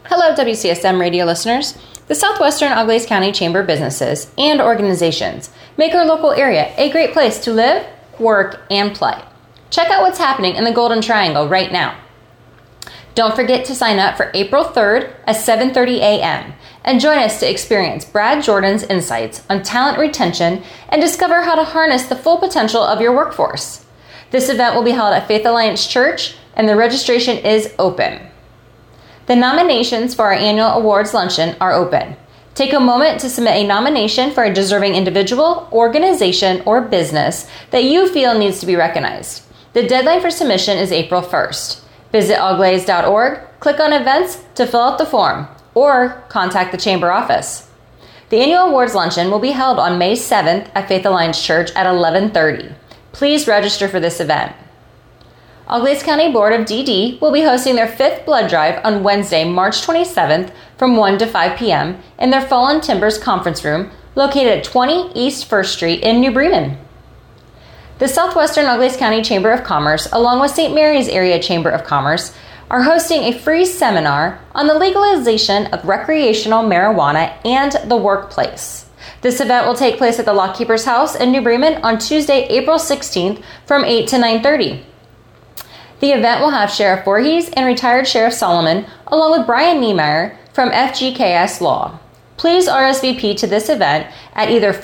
Hello, WCSM radio listeners. The Southwestern Auglaize County Chamber of Businesses and organizations make our local area a great place to live, work, and play. Check out what's happening in the Golden Triangle right now. Don't forget to sign up for April 3rd at 7:30 a.m. and join us to experience Brad Jordan's insights on talent retention and discover how to harness the full potential of your workforce. This event will be held at Faith Alliance Church, and the registration is open. The nominations for our annual awards luncheon are open. Take a moment to submit a nomination for a deserving individual, organization, or business that you feel needs to be recognized. The deadline for submission is April 1st. Visit auglaize.org, click on events to fill out the form, or contact the Chamber office. The annual awards luncheon will be held on May 7th at Faith Alliance Church at 11:30. Please register for this event. Auglaize County Board of DD will be hosting their 5th blood drive on Wednesday, March 27th from 1 to 5 p.m. in their Fallen Timbers conference room located at 20 East 1st Street in New Bremen. The Southwestern Auglaize County Chamber of Commerce, along with St. Mary's Area Chamber of Commerce, are hosting a free seminar on the legalization of recreational marijuana and the workplace. This event will take place at the Lockkeeper's House in New Bremen on Tuesday, April 16th from 8 to 9:30. The event will have Sheriff Voorhees and retired Sheriff Solomon, along with Brian Niemeyer from FGKS Law. Please RSVP to this event at either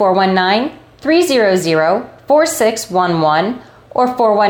419-300-4611 or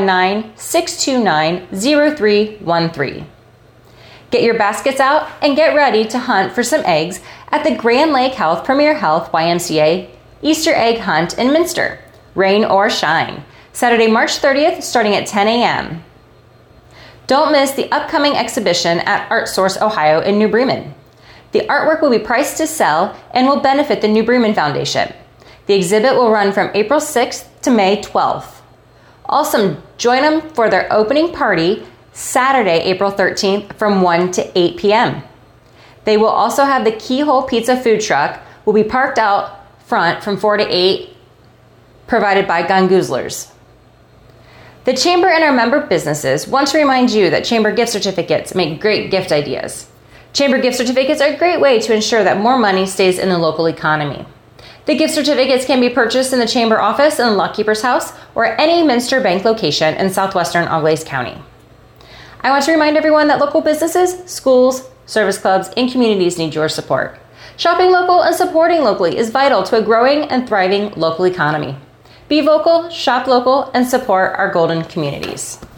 419-629-0313. Get your baskets out and get ready to hunt for some eggs at the Grand Lake Health Premier Health YMCA Easter Egg Hunt in Minster, rain or shine, Saturday, March 30th, starting at 10 a.m. Don't miss the upcoming exhibition at ArtSource Ohio in New Bremen. The artwork will be priced to sell and will benefit the New Bremen Foundation. The exhibit will run from April 6th to May 12th. Also, join them for their opening party Saturday, April 13th from 1 to 8 p.m. They will also have the Keyhole Pizza food truck will be parked out front from 4 to 8, provided by Gungoozlers. The Chamber and our member businesses want to remind you that Chamber gift certificates make great gift ideas. Chamber gift certificates are a great way to ensure that more money stays in the local economy. The gift certificates can be purchased in the Chamber office in the Lockkeeper's House or at any Minster Bank location in southwestern Auglaize County. I want to remind everyone that local businesses, schools, service clubs, and communities need your support. Shopping local and supporting locally is vital to a growing and thriving local economy. Be vocal, shop local, and support our golden communities.